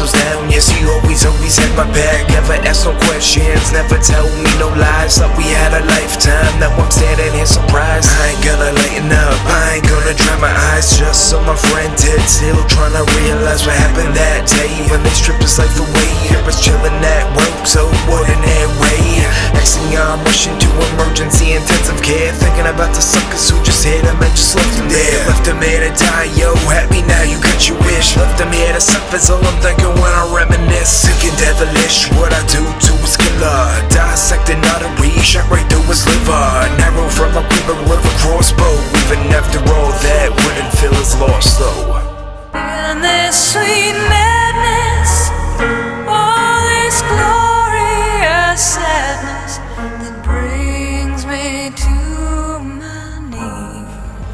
was down. Yes, he always had my back. Never asked no questions, never tell me no lies. Thought we had a lifetime, now I'm standing here surprised. I ain't gonna lighten up, I ain't gonna dry my eyes. Just so my friend did, still trying to realize what happened that day when they stripped his life away. Here was chilling at work, so ordinary. Next thing I'm rushing to emergency intensive care, thinking about the suckers who just hit him and just left him there. Left him here to die, yo, happy now you got your wish. Left him here to suffer, is all I'm thinking when I reminisce. Thinking devilish, what I do to his killer. Dissecting artery, shot right through his liver. Narrow from a quiver with a crossbow. Even after all that, wouldn't feel as lost though. In this sweet madness, all this glorious sadness that brings me to my knees.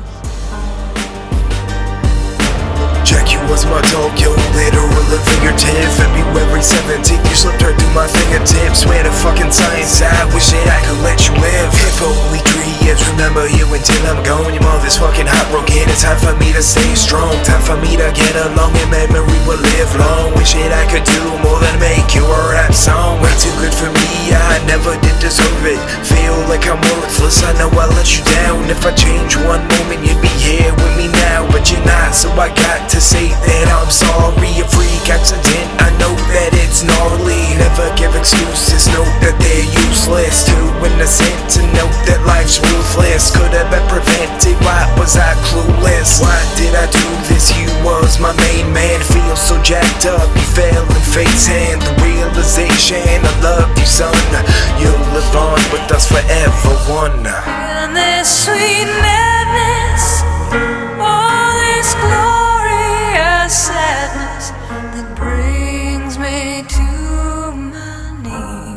Jackie was my dog, yo, literal fingertip. February 17th, you slipped her through my fingertips. Swear to fucking science, I wish that I could let you live. Here for only 3 years, remember you until I'm gone. Your mother's fucking heartbroken, it's time for me to stay strong. Time for me to get along and memory will live long. Wish that I could do more than make you a rap song. Way too good for me, I never did deserve it. Feel like I'm worthless, I know I let you down. If I change one moment, you'd be here with me now. But you're not, so I got to say that I'm sorry. A freak accident, I know that it's gnarly. Never give excuses, know that they're useless. Too innocent to know that life's ruthless. Could have been prevented, why was I clueless? Why did I do this? You was my main man. Feel so jacked up, you fell in fate's hand. The realization, I love you son. You'll live on with us forever one. In this sweet madness, all this glorious sadness that brings me to my knees.